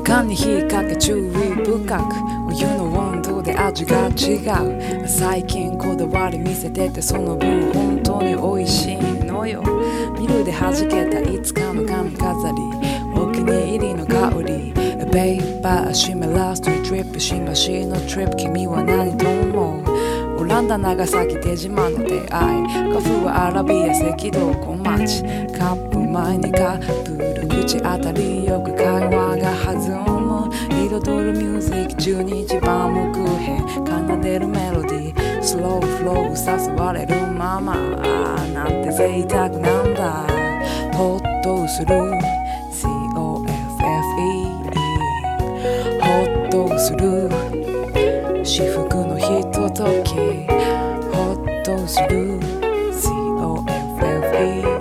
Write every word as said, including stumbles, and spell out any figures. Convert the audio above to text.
かに火かけ注意深くお湯の温度で味が違う。最近こだわり見せててその分本当に美味しいのよ。ビルで弾けたいつかの髪飾りお気に入りの香りペーパー湿らすとトリップ新橋のトリップ君は何と思う。オランダ長崎出島の出会いカフはアラビア赤道小町カップ前にカップル口当たりよく会話が弾む彩るミュージックじゅうにじバームクーヘン奏でるメロディースローフロー誘われるままなんて贅沢なんだ。ホッとする シーオーエフエフイー ホッとする至福のひとときホッとする シーオーエフエフイー